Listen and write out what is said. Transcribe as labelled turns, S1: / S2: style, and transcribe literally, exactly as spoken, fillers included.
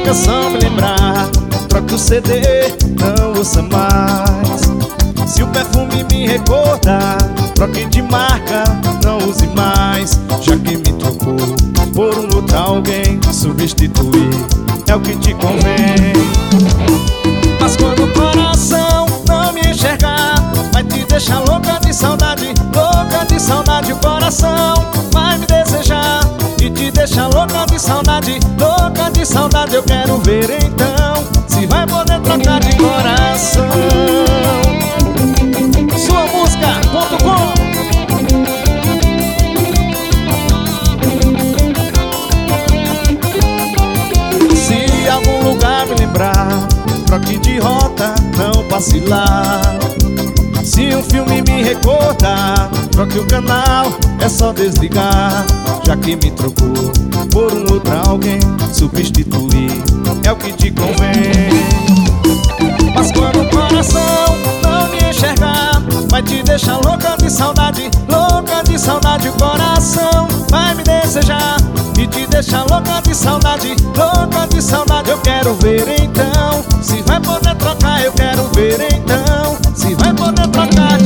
S1: fica só me lembrar. Troque o C D, não ouça mais. Se o perfume me recordar, troque de marca, não use mais. Já que me trocou por um outro alguém, substituir é o que te convém. Mas quando o coração não me enxergar, vai te deixar louca de saudade, louca de saudade. O coração vai me desejar e te deixar louca de saudade, louca de saudade. Eu quero ver então se vai poder trocar de coração. Sua música ponto com. Se algum lugar me lembrar, troque de rota, não passe lá. Se um filme me recordar, troque o canal, é só desligar. Já que me trocou por um outro alguém, substituir é o que te convém. Mas quando o coração não me enxergar, vai te deixar louca de saudade, louca de saudade. O coração vai me desejar e te deixar louca de saudade, louca de saudade. Eu quero ver então se vai poder trocar, eu quero ver então se vai poder trocar.